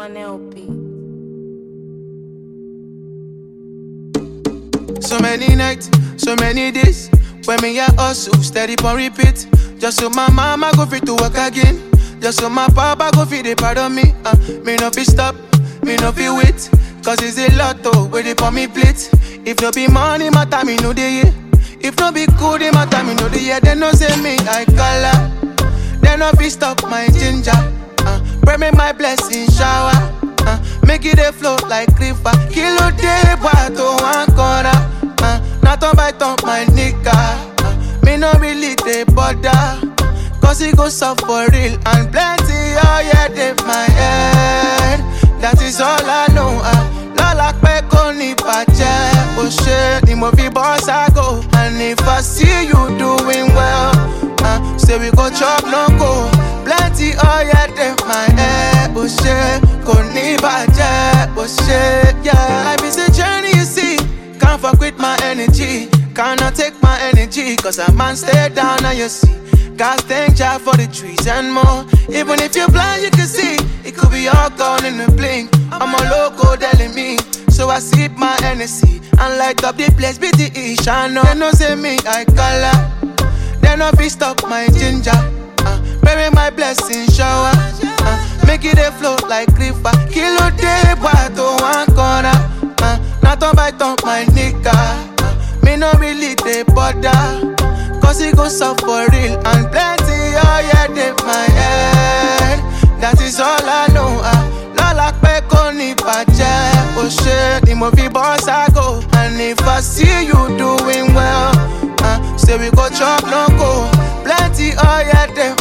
on LP. So many nights, so many days, when me a hustle, steady on repeat. Just so my mama go fit to work again. Just so my papa go fit they pardon me. Me no fi stop, me no fi wait. Cause it's a lot to where they put me plate. If no be money, matter me know the year. If no be cool, they matter me know the year. They no say me I color. They no fi stop my ginger. Pray me my blessing shower. Make it a flow like river. Kilo day, boy, to one corner. Not on by top my nigga. Me no really they bother. Cause it goes up for real and plenty. Oh yeah, they my head. That is all I know. Lola pe ko ni pache. Oh shit, the movie boss I go. And if I see you doing well, say we go chop no go. Plenty, oh yeah, they my head. Oh shit, ko ni pache. Oh shit, yeah. Life is a journey, you see. Can't fuck with my energy. Cannot take my energy. Cause a man stay down and you see. God thank Jah for the trees and more. Even if you're blind, you can see. It could be all gone in a blink. I'm a loco telling me. So I sip my Hennessy and light up the place with the ish. I know they no say me I color. They no fi stop my ginger. Bury my blessing shower. Make it a flow like river. Kilo day, boy, to one corner. Not on by top my nigga. Me no really they bother. Cause it goes up for real and plenty. Oh yeah, they my head. That is all I know. Lola pe ko ni pache. Oh shit, the movie boss I go. And if I see you doing well, say we go chop no go. Plenty, oh yeah, they